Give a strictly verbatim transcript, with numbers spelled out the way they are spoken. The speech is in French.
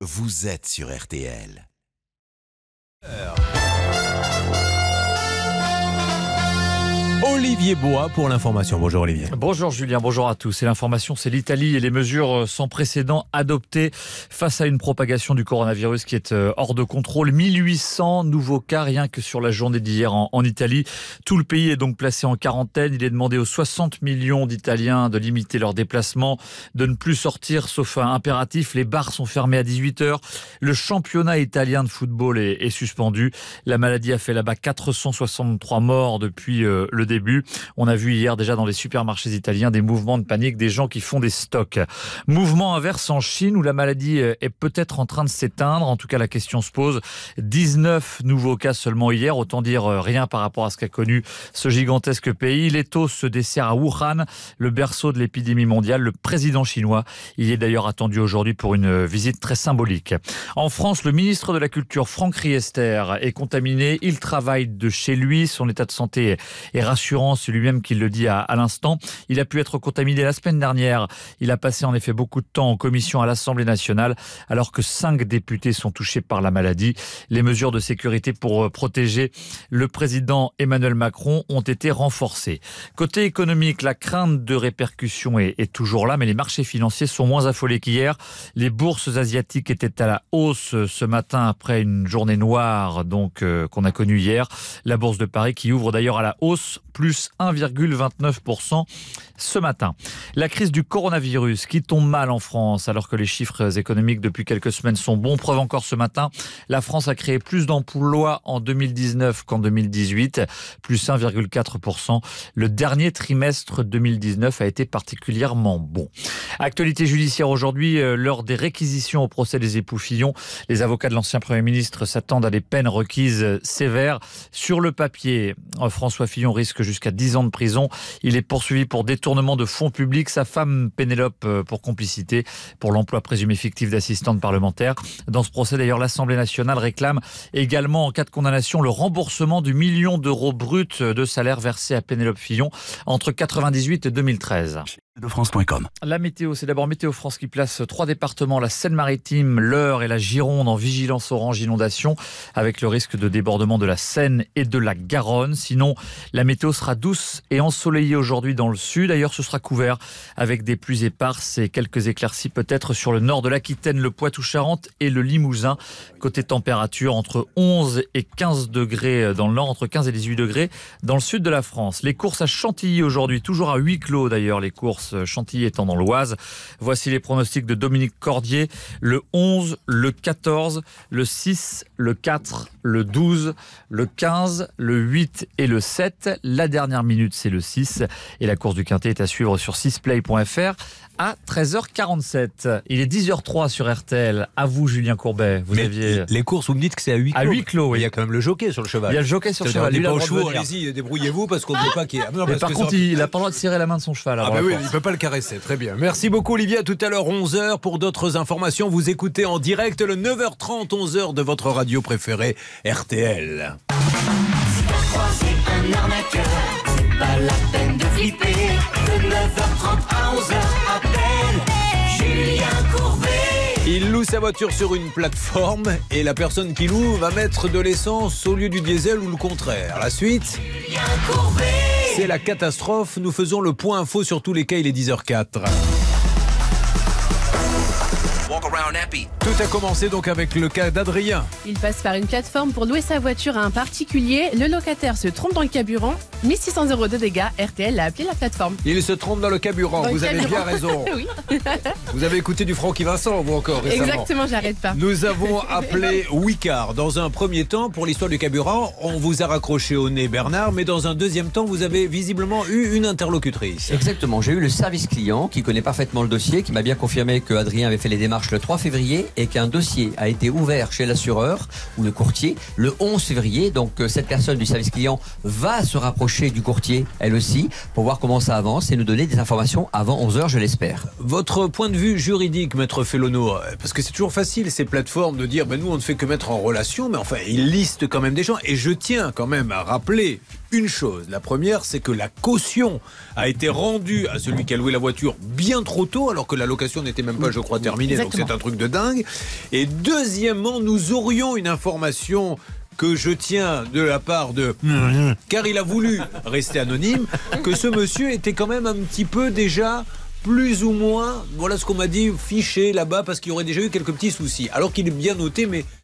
vous êtes sur R T L. Olivier Bois pour l'information. Bonjour Olivier. Bonjour Julien, bonjour à tous. Et l'information, c'est l'Italie et les mesures sans précédent adoptées face à une propagation du coronavirus qui est hors de contrôle. mille huit cents nouveaux cas rien que sur la journée d'hier en, en Italie. Tout le pays est donc placé en quarantaine. Il est demandé aux soixante millions d'Italiens de limiter leurs déplacements, de ne plus sortir sauf un impératif. Les bars sont fermés à dix-huit heures. Le championnat italien de football est, est suspendu. La maladie a fait là-bas quatre cent soixante-trois morts depuis euh, le début. On a vu hier déjà dans les supermarchés italiens des mouvements de panique, des gens qui font des stocks. Mouvement inverse en Chine où la maladie est peut-être en train de s'éteindre. En tout cas, la question se pose. dix-neuf nouveaux cas seulement hier. Autant dire rien par rapport à ce qu'a connu ce gigantesque pays. L'étau se dessert à Wuhan, le berceau de l'épidémie mondiale. Le président chinois, il est d'ailleurs attendu aujourd'hui pour une visite très symbolique. En France, le ministre de la Culture, Franck Riester, est contaminé. Il travaille de chez lui. Son état de santé est rassurant. C'est lui-même qui le dit à, à l'instant. Il a pu être contaminé la semaine dernière. Il a passé en effet beaucoup de temps en commission à l'Assemblée nationale alors que cinq députés sont touchés par la maladie. Les mesures de sécurité pour protéger le président Emmanuel Macron ont été renforcées. Côté économique, la crainte de répercussions est, est toujours là, mais les marchés financiers sont moins affolés qu'hier. Les bourses asiatiques étaient à la hausse ce matin après une journée noire donc euh, qu'on a connue hier. La bourse de Paris qui ouvre d'ailleurs à la hausse, plus un virgule vingt-neuf pour cent ce matin. La crise du coronavirus qui tombe mal en France alors que les chiffres économiques depuis quelques semaines sont bons. Preuve encore ce matin, la France a créé plus d'emplois en deux mille dix-neuf qu'en deux mille dix-huit, plus un virgule quatre pour cent. Le dernier trimestre deux mille dix-neuf a été particulièrement bon. Actualité judiciaire aujourd'hui, lors des réquisitions au procès des époux Fillon, les avocats de l'ancien Premier ministre s'attendent à des peines requises sévères. Sur le papier, François Fillon risque jusqu'à dix ans de prison. Il est poursuivi pour détournement de fonds publics. Sa femme Pénélope pour complicité, pour l'emploi présumé fictif d'assistante parlementaire. Dans ce procès, d'ailleurs, l'Assemblée nationale réclame également, en cas de condamnation, le remboursement du million d'euros brut de salaire versé à Pénélope Fillon entre quatre-vingt-dix-huit et deux mille treize. de France point com. La météo, c'est d'abord Météo France qui place trois départements, la Seine-Maritime, l'Eure et la Gironde en vigilance orange inondation avec le risque de débordement de la Seine et de la Garonne. Sinon, la météo sera douce et ensoleillée aujourd'hui dans le sud. D'ailleurs, ce sera couvert avec des pluies éparses et quelques éclaircies peut-être sur le nord de l'Aquitaine, le Poitou-Charentes et le Limousin. Côté température, entre onze et quinze degrés dans le nord, entre quinze et dix-huit degrés dans le sud de la France. Les courses à Chantilly aujourd'hui, toujours à huis clos d'ailleurs, les courses Chantilly étant dans l'Oise. Voici les pronostics de Dominique Cordier. Le onze, le quatorze, le six, le quatre, le douze, le quinze, le huit et le sept. La dernière minute, c'est le six. Et la course du Quintet est à suivre sur six play point f r à treize heures quarante-sept. Il est dix heures zéro trois sur R T L. À vous, Julien Courbet. Vous Mais aviez... Les courses, vous me dites que c'est à huis clos. À huis clos, oui. Il y a quand même le jockey sur le cheval. Il y a le jockey sur le cheval. Il Lui, n'est pas il a au le droit de chevaux, venir. allez-y, débrouillez-vous parce qu'on ne veut pas qu'il y ait... Non, Mais parce par que contre, ça- il n'a pas le droit de serrer la main de son cheval. Ah avant bah la oui, course. il ne peut pas le caresser, très bien. Merci beaucoup Olivier, à tout à l'heure onze heures pour d'autres informations. Vous écoutez en direct le neuf heures trente, onze heures de votre radio préférée R T L. Si t'as croisé un arnaqueur, c'est pas la peine de flipper. De neuf heures trente à onze heures, appelle Julien Courbet. Il loue sa voiture sur une plateforme et la personne qui loue va mettre de l'essence au lieu du diesel ou le contraire. La suite, Julien Courbet. c'est la catastrophe. Nous faisons le point info sur tous les cas, il est dix heures quatre. Tout a commencé donc avec le cas d'Adrien. Il passe par une plateforme pour louer sa voiture à un particulier. Le locataire se trompe dans le carburant. mille six cents euros de dégâts. R T L a appelé la plateforme. Il se trompe dans le carburant, Dans le vous avez carburant. bien raison. Oui, Vous avez écouté du Francky Vincent, vous encore récemment. exactement, j'arrête pas. Nous avons appelé Wicard. Dans un premier temps, pour l'histoire du carburant, on vous a raccroché au nez Bernard, mais dans un deuxième temps, vous avez visiblement eu une interlocutrice. Exactement, j'ai eu le service client qui connaît parfaitement le dossier, qui m'a bien confirmé que Adrien avait fait les démarches le trois février et qu'un dossier a été ouvert chez l'assureur ou le courtier le onze février. Donc euh, cette personne du service client va se rapprocher du courtier, elle aussi, pour voir comment ça avance et nous donner des informations avant onze heures, je l'espère. Votre point de vue juridique, maître Fellono, parce que c'est toujours facile ces plateformes de dire ben nous on ne fait que mettre en relation, mais enfin ils listent quand même des gens et je tiens quand même à rappeler une chose. La première, c'est que la caution a été rendue à celui qui a loué la voiture bien trop tôt, alors que la location n'était même pas, je crois, terminée. Exactement. Donc c'est un truc de dingue. Et deuxièmement, nous aurions une information que je tiens de la part de... car il a voulu rester anonyme, que ce monsieur était quand même un petit peu déjà... plus ou moins, voilà ce qu'on m'a dit, fiché là-bas parce qu'il y aurait déjà eu quelques petits soucis. Alors qu'il est bien noté, mais